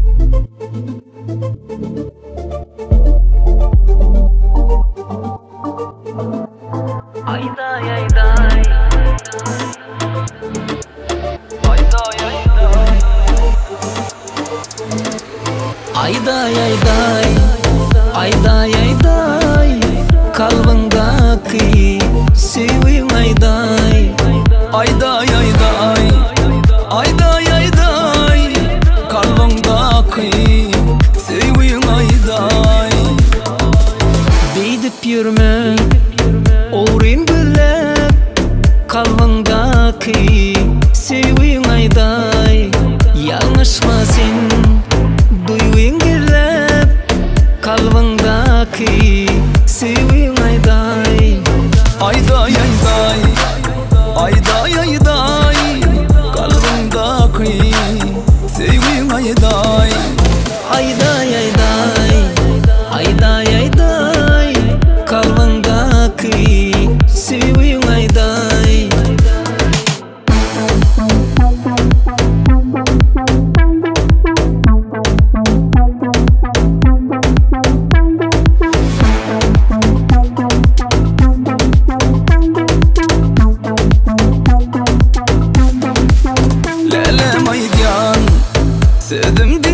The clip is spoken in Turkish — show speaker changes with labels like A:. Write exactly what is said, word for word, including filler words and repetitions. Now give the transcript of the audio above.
A: Ayday ayday Ayday ayday Ayday ayday Ayday ayday Kalbindaki sevim ayday Ayday ayday Ayday ayday Kalbindaki sevim ayday Beydip yürüme Orin bilip kalbindaki sevin ayday Yanlışma sen duyun gelip kalbindaki sevin ayday Ayday ayday Ayday ayday kalbindaki sevin ayday Ayday ayday Ayday ayday kalbindaki sevin ayday Lele maydan sevdim